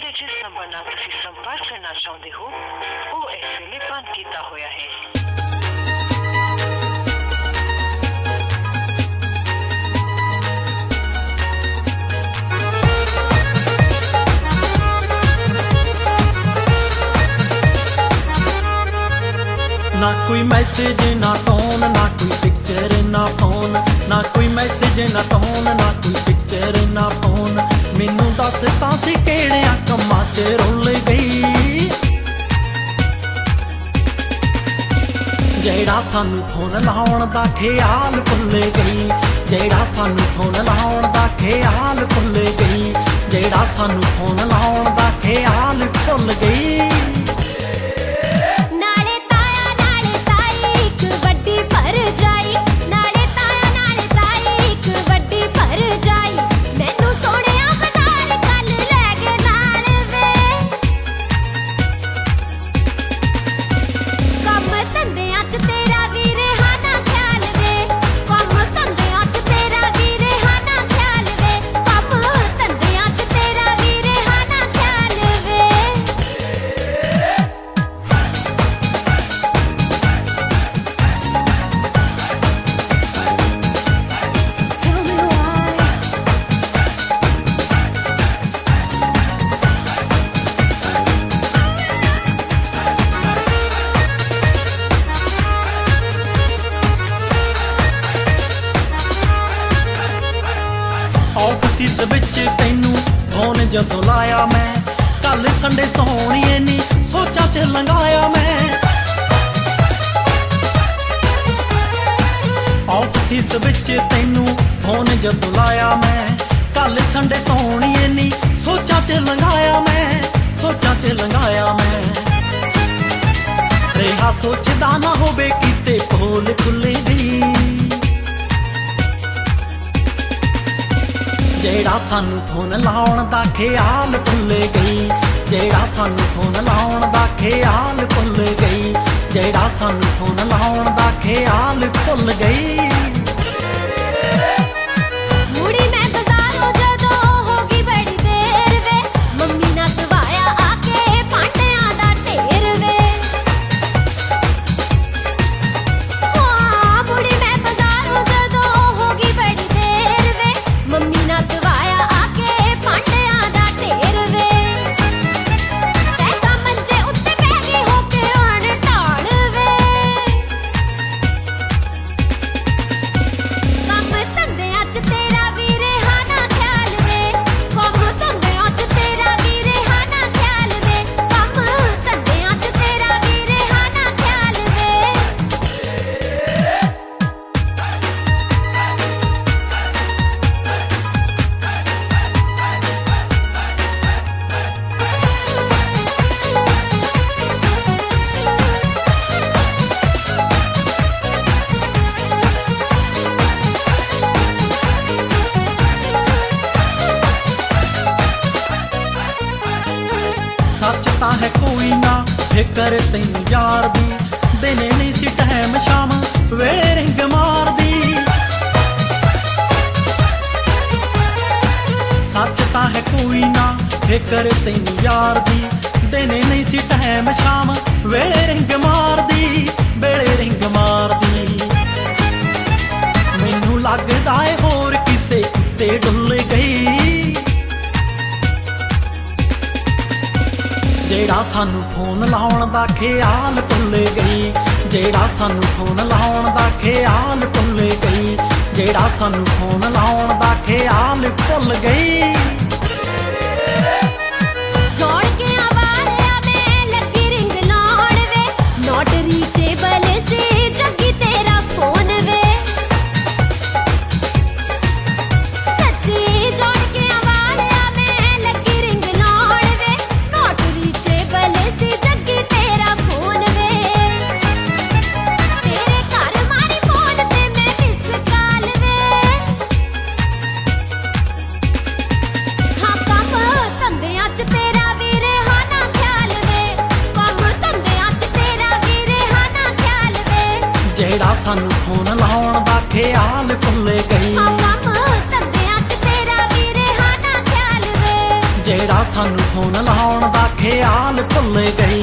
ਤੁਹਾਡੇ ਜਿਸ ਨੰਬਰ ਨਾਲ ਤੁਸੀਂ ਸੰਪਰਕ ਕਰਨਾ ਚਾਹੁੰਦੇ ਹੋ ਉਹ ਇਸ ਵੇਲੇ ਬੰਦ ਕੀਤਾ ਹੋਇਆ ਹੈ। ना कोई मैसेज ना टोन ना कोई पिक्चर ना फोन ना कोई मैसेज ना टोन ना कोई पिक्चर ना फोन मैनू दस तां सी किहड़ियां कम्मां च रुल गई जेड़ा सानू फोन लाउण दा ख्याल भुल गई जेड़ा सानू फोन लाउण दा ख्याल भुल गई जेड़ा सानू फोन लाउण दा ख्याल भुल गई। ऑफिस विच तैनू फोन जदों लाया मैं कल संडे सोहणीए नी सोचा च लंघाया मैं ऑफिस विच तैनू फोन जदों लाया मैं कल संडे सोहणीए नी सोचा च लंघाया मैं सोचा च लंघाया मैं रेहा सोचदा ना होवे किते पोल खुले दी जेड़ा सानू फोन लाउण दा ख्याल भुल गई जेड़ा सानू फोन लाउण दा ख्याल भुल गई जेड़ा सानू फोन लाउण दा ख्याल भुल गई। सच तां है कोई ना फिकर तैनू यार दी देने नहीं सी टाइम शाम वेले रिंग मार दी सच तां है कोई ना फिकर तैनू यार दी देने नहीं सी टाइम शाम वेले रिंग मार दी वेले रिंग मार दी मैनू लगदा है होर किसे उत्ते डुल गई जेड़ा सानू फोन लाउण दा ख्याल भुल गई जेड़ा सानू फोन लाउण दा ख्याल भुल गई जेड़ा सानू फोन लाउण दा ख्याल भुल गई। जेड़ा सानू फोन लाउण दा ख्याल भुल गई ਜਿਹੜਾ ਸਾਨੂੰ ਫੋਨ ਲਾਉਣ ਦਾ ਖਿਆਲ ਭੁੱਲ ਗਏ।